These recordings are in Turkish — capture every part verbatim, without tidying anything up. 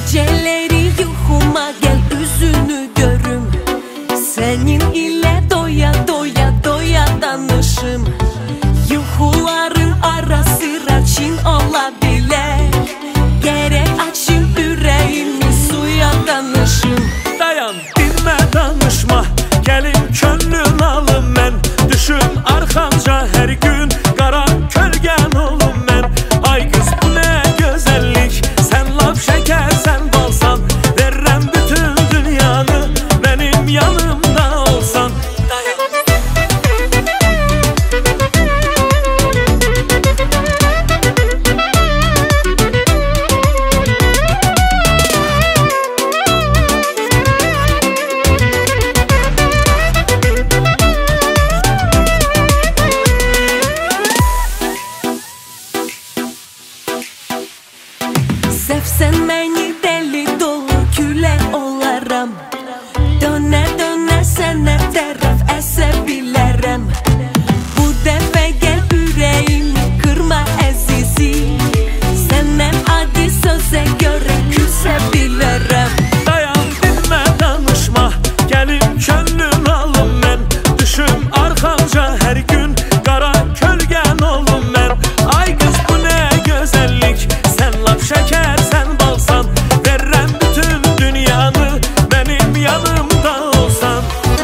Geceleri yuhuma gel, yüzünü görüm. Senin ile doya doya doya danışım. Yuhuların ara sıra Çin olabilir. Gerek açın yüreğimi suya danışım. Dayan dinme danışma, gelin könlün alım ben. Düşüm arxanca her gün, qara kölgən olum mən. Ay kız bu ne güzellik, sen laf şeker sen balsan. Verrem bütün dünyanı, benim yanımda olsan. Dayan. Sevsen beni deli dolu küle olaram. Döne döne sene taraf esebilirim. Bu defa gel yüreğimi kırma ezisi. Senden adi söze göre küsebilirim. Dayan dinme danışma, gelin könlün alım ben. Düşüm arxanca her gün, qara kölgən olum mən. Ay kız bu ne güzellik, sen laf şeker sen balsan. Verrem bütün dünyanı, benim yanımda olsan.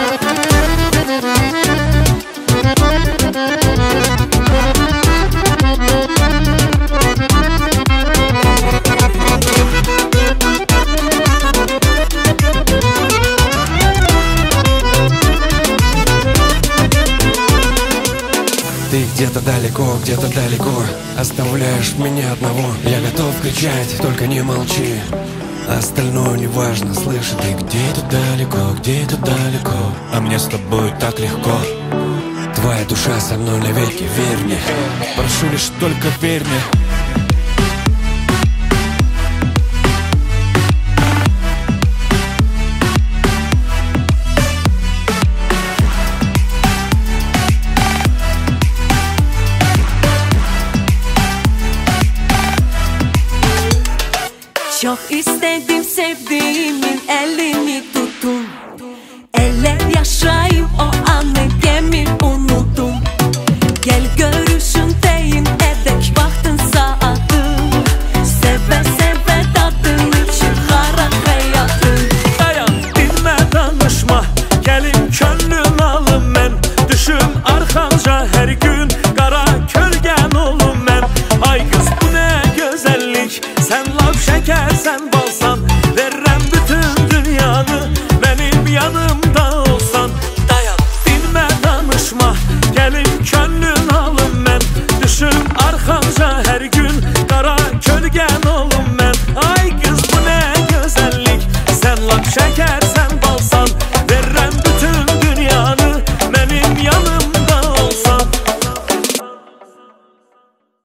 Ты где-то далеко, где-то далеко, оставляешь меня одного. Я готов кричать, только не молчи, остальное не важно. Слышь, ты где-то далеко, где-то далеко, а мне с тобой так легко. Твоя душа со мной навеки, верь мне, прошу лишь только верь мне. Çok istedim sevdiğimin elini tutun. Eller yaşayayım o anı, gemi unuttum. Gel görüş